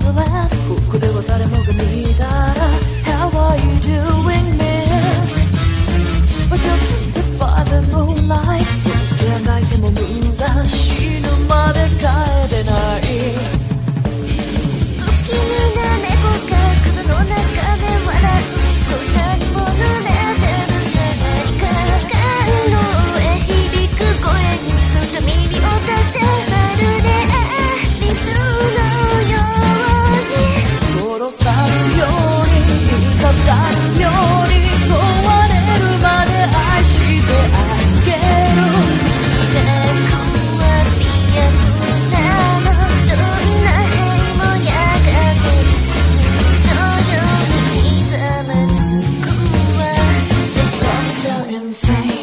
Wonderland ここでは誰もが見たら How are you doing miss But you're painted by the moonlight どうせあがいても無駄死ぬまで帰れない不気味な猫が雲の中で笑うこんなにも濡れてるじゃないか回廊へ響く声にずっと耳を立てまるでリスのように殺さるように語るように壊れるまで愛してあげる猫は美薬なのどんな塀もやがて徐々に刻む僕は This love is so insane